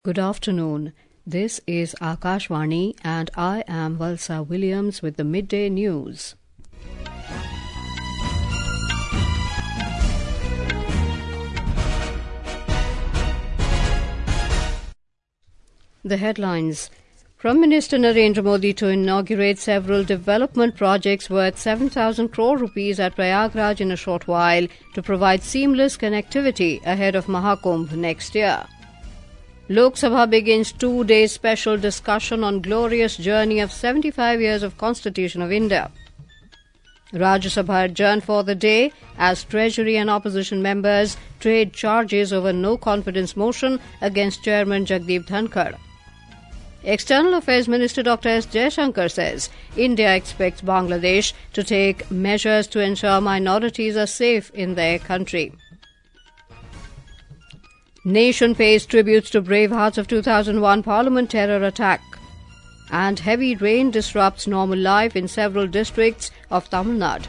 Good afternoon. This is Akashvani and I am Valsa Williams with the midday news. The headlines. Prime Minister Narendra Modi to inaugurate several development projects worth 7,000 crore rupees at Prayagraj in a short while to provide seamless connectivity ahead of Mahakumbh next year. Lok Sabha begins 2-day special discussion on glorious journey of 75 years of Constitution of India. Rajya Sabha adjourned for the day as Treasury and opposition members trade charges over no confidence motion against Chairman Jagdeep Dhankar. External Affairs Minister Dr. S. Jaishankar says India expects Bangladesh to take measures to ensure minorities are safe in their country. Nation pays tributes to brave hearts of 2001 Parliament terror attack. And heavy rain disrupts normal life in several districts of Tamil Nadu.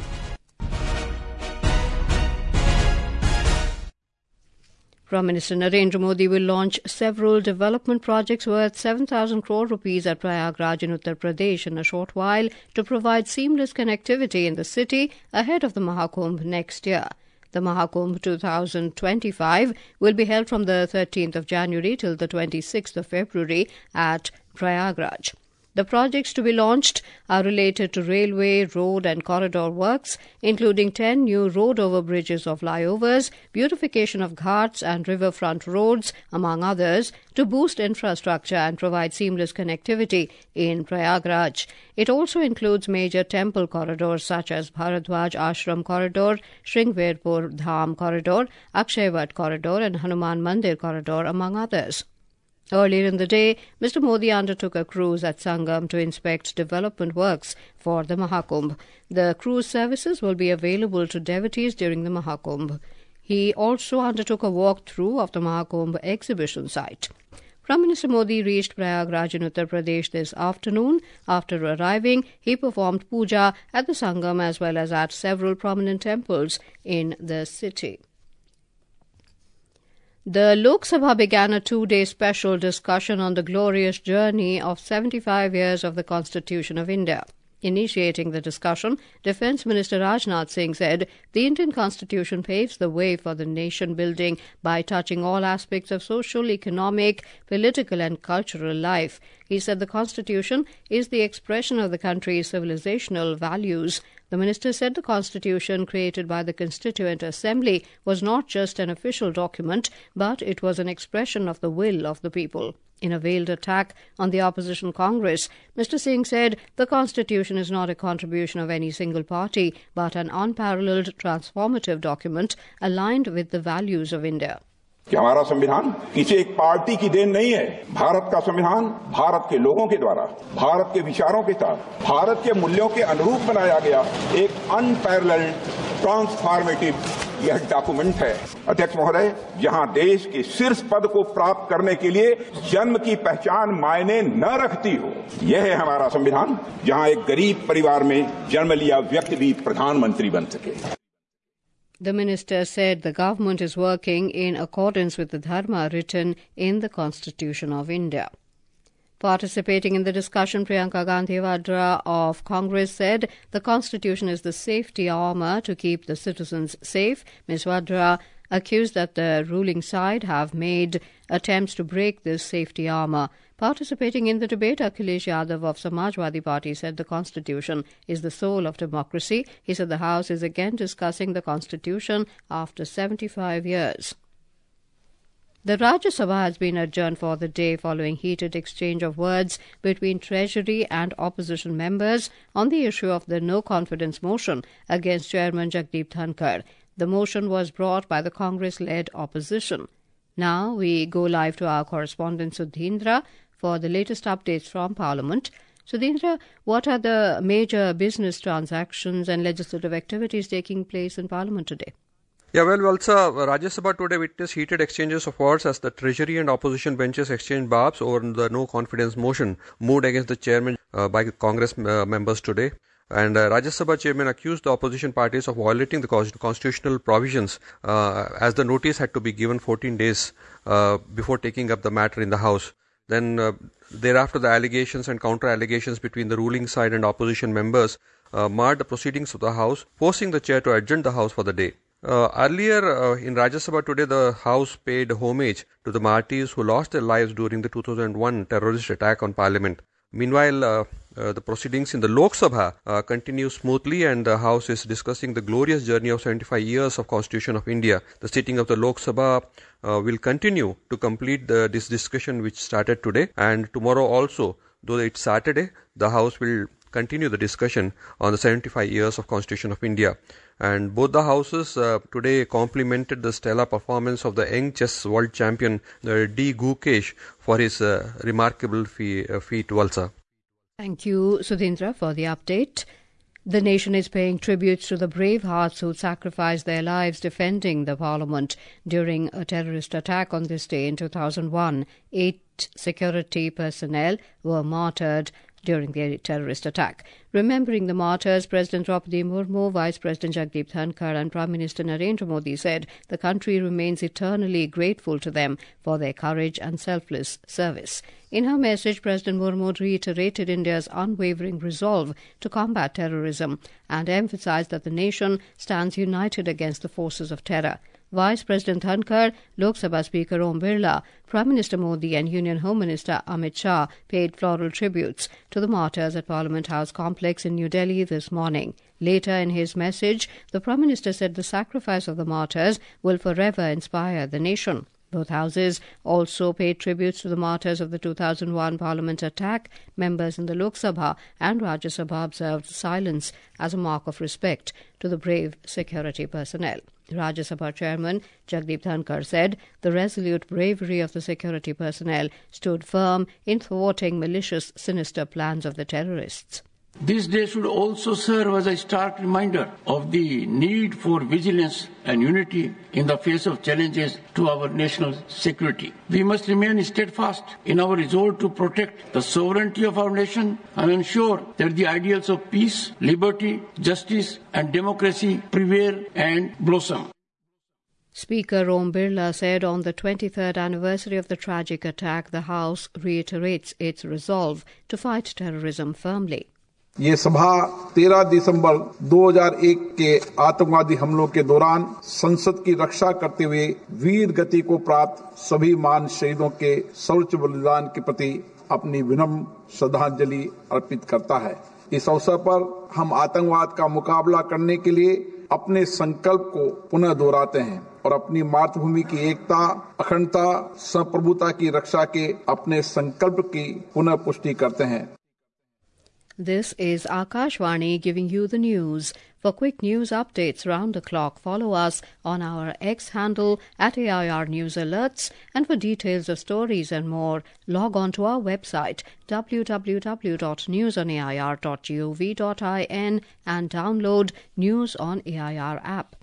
Prime Minister Narendra Modi will launch several development projects worth 7,000 crore rupees at Prayagraj in Uttar Pradesh in a short while to provide seamless connectivity in the city ahead of the Mahakumbh next year. The Mahakumbh 2025 will be held from the 13th of January till the 26th of February at Prayagraj. The projects to be launched are related to railway, road and corridor works, including 10 new road over bridges or flyovers, beautification of ghats and riverfront roads, among others, to boost infrastructure and provide seamless connectivity in Prayagraj. It also includes major temple corridors such as Bharadwaj Ashram Corridor, Shringverpur Dham Corridor, Akshayvat Corridor and Hanuman Mandir Corridor, among others. Earlier in the day, Mr. Modi undertook a cruise at Sangam to inspect development works for the Mahakumbh. The cruise services will be available to devotees during the Mahakumbh. He also undertook a walk-through of the Mahakumbh exhibition site. Prime Minister Modi reached Prayagraj in Uttar Pradesh this afternoon. After arriving, he performed puja at the Sangam as well as at several prominent temples in the city. The Lok Sabha began a 2-day special discussion on the glorious journey of 75 years of the Constitution of India. Initiating the discussion, Defence Minister Rajnath Singh said the Indian Constitution paves the way for the nation building by touching all aspects of social, economic, political and cultural life. He said the Constitution is the expression of the country's civilizational values. The minister said the Constitution created by the Constituent Assembly was not just an official document, but it was an expression of the will of the people. In a veiled attack on the opposition Congress, Mr. Singh said the Constitution is not a contribution of any single party, but an unparalleled transformative document aligned with the values of India. कि हमारा संविधान किसी एक party की then नहीं है। भारत का संविधान भारत के लोगों के द्वारा, भारत के विचारों के साथ, भारत के मूल्यों के अनुरूप बनाया गया एक अनपैरेलल्ड ट्रांसफॉर्मेटिव यह डॉक्यूमेंट है। अध्यक्ष महोदय, जहां देश के शीर्ष पद को प्राप्त करने के लिए जन्म की पहचान मायने न रखती हो, यह है हमारा संविधान, जहां एक गरीब परिवार में जन्म लिया व्यक्ति भी प्रधानमंत्री बन सके। The minister said the government is working in accordance with the dharma written in the Constitution of India. Participating in the discussion, Priyanka Gandhi Vadra of Congress said the Constitution is the safety armour to keep the citizens safe. Ms. Vadra accused that the ruling side have made attempts to break this safety armour. Participating in the debate, Akhilesh Yadav of Samajwadi Party said the Constitution is the soul of democracy. He said the House is again discussing the Constitution after 75 years. The Rajya Sabha has been adjourned for the day following heated exchange of words between Treasury and opposition members on the issue of the no-confidence motion against Chairman Jagdeep Dhankar. The motion was brought by the Congress-led opposition. Now we go live to our correspondent Sudhindra for the latest updates from Parliament. Sudhindra, what are the major business transactions and legislative activities taking place in Parliament today? Yeah, well, Valsa, Rajya Sabha today witnessed heated exchanges of words as the Treasury and opposition benches exchanged barbs over the no-confidence motion moved against the chairman by Congress members today. And Rajya Sabha chairman accused the opposition parties of violating the constitutional provisions as the notice had to be given 14 days before taking up the matter in the House. Then thereafter the allegations and counter-allegations between the ruling side and opposition members marred the proceedings of the House, forcing the chair to adjourn the House for the day. Earlier in Rajya Sabha today, the House paid homage to the martyrs who lost their lives during the 2001 terrorist attack on Parliament. Meanwhile, the proceedings in the Lok Sabha continue smoothly, and the House is discussing the glorious journey of 75 years of Constitution of India. The sitting of the Lok Sabha will continue to complete this discussion which started today, and tomorrow also, though it's Saturday, the House will continue the discussion on the 75 years of Constitution of India. And both the houses today complimented the stellar performance of the young chess world champion D. Gukesh for his remarkable feat, Valsa. Thank you, Sudhindra, for the update. The nation is paying tributes to the brave hearts who sacrificed their lives defending the Parliament during a terrorist attack on this day in 2001. 8 security personnel were martyred during the terrorist attack. Remembering the martyrs, President Draupadi Murmu, Vice President Jagdeep Dhankar and Prime Minister Narendra Modi said the country remains eternally grateful to them for their courage and selfless service. In her message, President Murmu reiterated India's unwavering resolve to combat terrorism and emphasized that the nation stands united against the forces of terror. Vice President Dhankar, Lok Sabha Speaker Om Birla, Prime Minister Modi and Union Home Minister Amit Shah paid floral tributes to the martyrs at Parliament House complex in New Delhi this morning. Later in his message, the Prime Minister said the sacrifice of the martyrs will forever inspire the nation. Both houses also paid tributes to the martyrs of the 2001 Parliament attack. Members in the Lok Sabha and Rajya Sabha observed silence as a mark of respect to the brave security personnel. Rajya Sabha Chairman Jagdeep Dhankar said the resolute bravery of the security personnel stood firm in thwarting malicious, sinister plans of the terrorists. This day should also serve as a stark reminder of the need for vigilance and unity in the face of challenges to our national security. We must remain steadfast in our resolve to protect the sovereignty of our nation and ensure that the ideals of peace, liberty, justice and democracy prevail and blossom. Speaker Om Birla said on the 23rd anniversary of the tragic attack, the House reiterates its resolve to fight terrorism firmly. ये सभा 13 दिसंबर 2001 के आतंकवादी हमलों के दौरान संसद की रक्षा करते हुए वीर गति को प्राप्त सभी महान शहीदों के सर्वोच्च बलिदान के प्रति अपनी विनम्र श्रद्धांजलि अर्पित करता है। इस अवसर पर हम आतंकवाद का मुकाबला करने के लिए अपने संकल्प को पुनः दोहराते हैं और अपनी मातृभूमि की एकता, अखंडता, संप्रभुता की रक्षा के अपने संकल्प की पुनः पुष्टि करते हैं। This is Akashvani giving you the news. For quick news updates round the clock, follow us on our X handle at AIR News Alerts. And for details of stories and more, log on to our website www.newsonair.gov.in and download News on AIR app.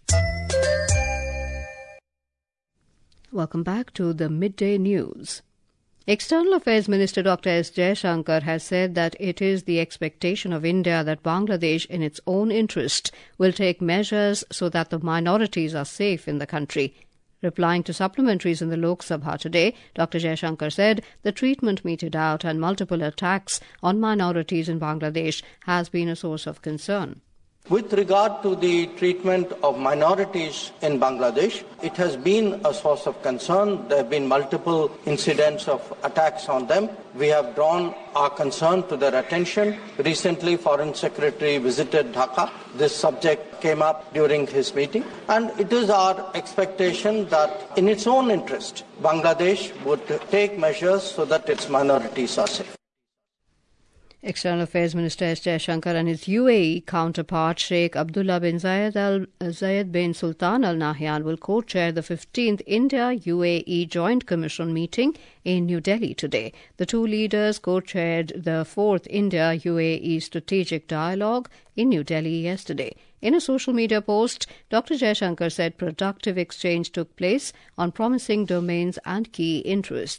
Welcome back to the Midday News. External Affairs Minister Dr. S. Jaishankar has said that it is the expectation of India that Bangladesh, in its own interest, will take measures so that the minorities are safe in the country. Replying to supplementaries in the Lok Sabha today, Dr. Jaishankar said the treatment meted out and multiple attacks on minorities in Bangladesh has been a source of concern. With regard to the treatment of minorities in Bangladesh, it has been a source of concern. There have been multiple incidents of attacks on them. We have drawn our concern to their attention. Recently, Foreign Secretary visited Dhaka. This subject came up during his meeting. And it is our expectation that in its own interest, Bangladesh would take measures so that its minorities are safe. External Affairs Minister S. Jaishankar and his UAE counterpart Sheikh Abdullah bin Zayed bin Sultan Al Nahyan will co-chair the 15th India-UAE Joint Commission meeting in New Delhi today. The two leaders co-chaired the 4th India-UAE Strategic Dialogue in New Delhi yesterday. In a social media post, Dr. Jaishankar said productive exchange took place on promising domains and key interests.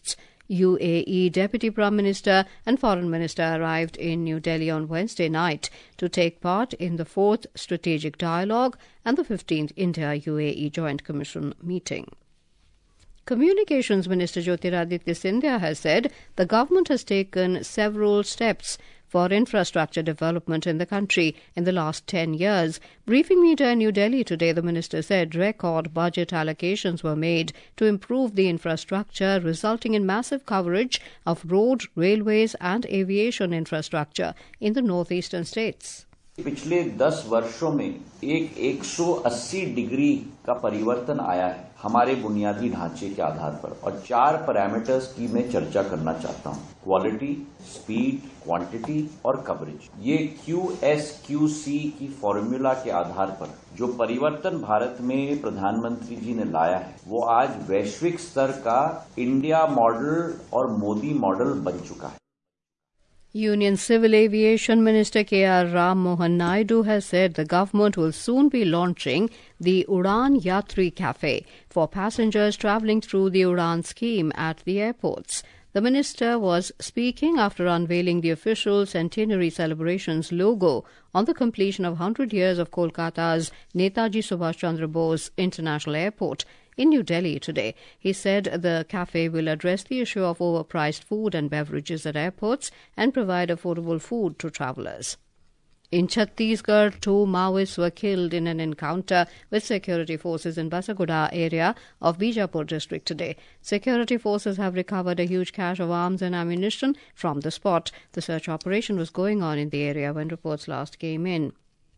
UAE Deputy Prime Minister and Foreign Minister arrived in New Delhi on Wednesday night to take part in the 4th Strategic Dialogue and the 15th India-UAE Joint Commission meeting. Communications Minister Jyotiraditya Scindia has said the government has taken several steps for infrastructure development in the country in the last 10 years. Briefing media in New Delhi today, the minister said record budget allocations were made to improve the infrastructure, resulting in massive coverage of road, railways and aviation infrastructure in the northeastern states. पिछले 10 वर्षों में एक 180 degree का परिवर्तन आया है हमारे बुनियादी ढांचे के आधार पर और 4 पैरामीटर्स की मैं चर्चा करना चाहता हूं। क्वालिटी, स्पीड, क्वांटिटी और कवरेज। ये QSQC की फॉर्मूला के आधार पर जो परिवर्तन भारत में प्रधानमंत्री जी ने लाया है वो आज वैश्विक स्तर का इंडिया मॉडल और मोदी मॉडल बन चुका है। Union Civil Aviation Minister K.R. Ram Mohan Naidu has said the government will soon be launching the Udan Yatri Cafe for passengers travelling through the Udan scheme at the airports. The minister was speaking after unveiling the official centenary celebrations logo on the completion of 100 years of Kolkata's Netaji Subhash Chandra Bose International Airport in New Delhi today. He said the cafe will address the issue of overpriced food and beverages at airports and provide affordable food to travellers. In Chhattisgarh, 2 Maoists were killed in an encounter with security forces in Basaguda area of Bijapur district today. Security forces have recovered a huge cache of arms and ammunition from the spot. The search operation was going on in the area when reports last came in.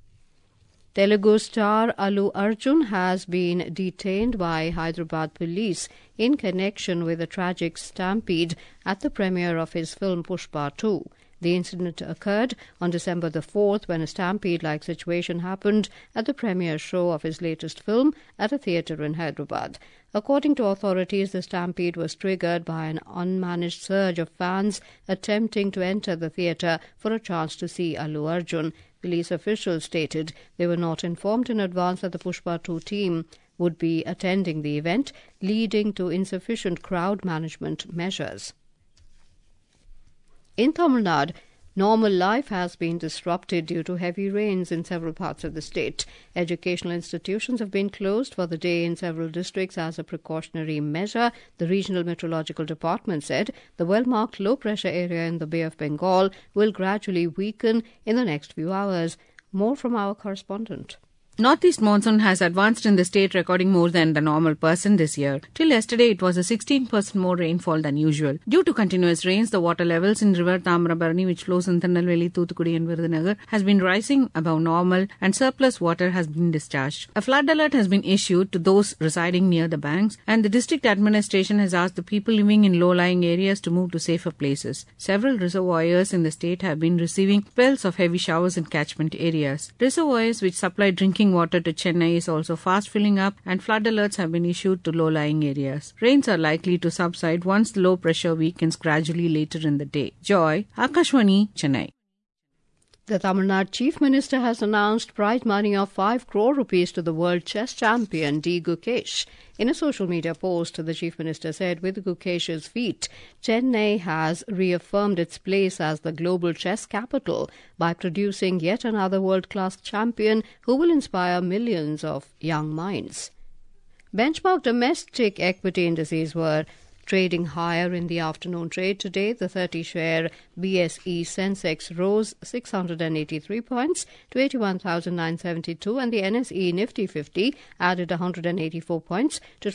Telugu star Allu Arjun has been detained by Hyderabad police in connection with a tragic stampede at the premiere of his film Pushpa 2. The incident occurred on December the 4th when a stampede-like situation happened at the premiere show of his latest film at a theatre in Hyderabad. According to authorities, the stampede was triggered by an unmanaged surge of fans attempting to enter the theatre for a chance to see Allu Arjun. Police officials stated they were not informed in advance that the Pushpa 2 team would be attending the event, leading to insufficient crowd management measures. In Tamil Nadu, normal life has been disrupted due to heavy rains in several parts of the state. Educational institutions have been closed for the day in several districts as a precautionary measure. The Regional Meteorological Department said the well-marked low-pressure area in the Bay of Bengal will gradually weaken in the next few hours. More from our correspondent. Northeast monsoon has advanced in the state, recording more than the normal percent this year. Till yesterday, it was a 16% more rainfall than usual. Due to continuous rains, the water levels in River Tamrabarani, which flows in Tirunelveli, Thoothukudi and Virudhunagar, has been rising above normal and surplus water has been discharged. A flood alert has been issued to those residing near the banks, and the district administration has asked the people living in low-lying areas to move to safer places. Several reservoirs in the state have been receiving spells of heavy showers in catchment areas. Reservoirs which supply drinking water to Chennai is also fast filling up, and flood alerts have been issued to low-lying areas. Rains are likely to subside once the low pressure weakens gradually later in the day. Joy, Akashwani, Chennai. The Tamil Nadu Chief Minister has announced prize money of 5 crore rupees to the world chess champion D. Gukesh. In a social media post, the Chief Minister said with Gukesh's feat, Chennai has reaffirmed its place as the global chess capital by producing yet another world-class champion who will inspire millions of young minds. Benchmark domestic equity indices were trading higher in the afternoon trade today. The 30-share BSE Sensex rose 683 points to 81,972 and the NSE Nifty 50 added 184 points to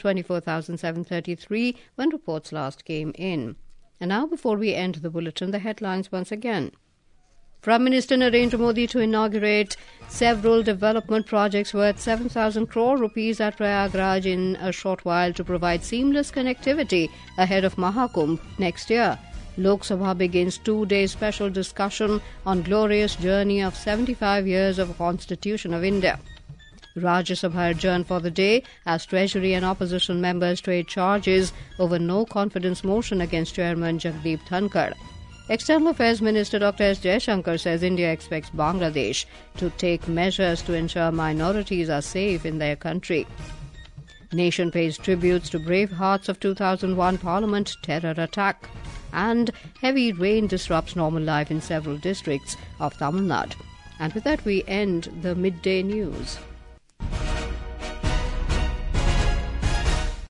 24,733 when reports last came in. And now, before we end the bulletin, the headlines once again. Prime Minister Narendra Modi to inaugurate several development projects worth 7,000 crore rupees at Prayagraj in a short while to provide seamless connectivity ahead of Mahakumbh next year. Lok Sabha begins 2-day special discussion on glorious journey of 75 years of Constitution of India. Rajya Sabha adjourned for the day as Treasury and opposition members trade charges over no confidence motion against Chairman Jagdeep Dhankar. External Affairs Minister Dr. S. Jaishankar says India expects Bangladesh to take measures to ensure minorities are safe in their country. Nation pays tributes to brave hearts of 2001 Parliament terror attack. And heavy rain disrupts normal life in several districts of Tamil Nadu. And with that, we end the midday news.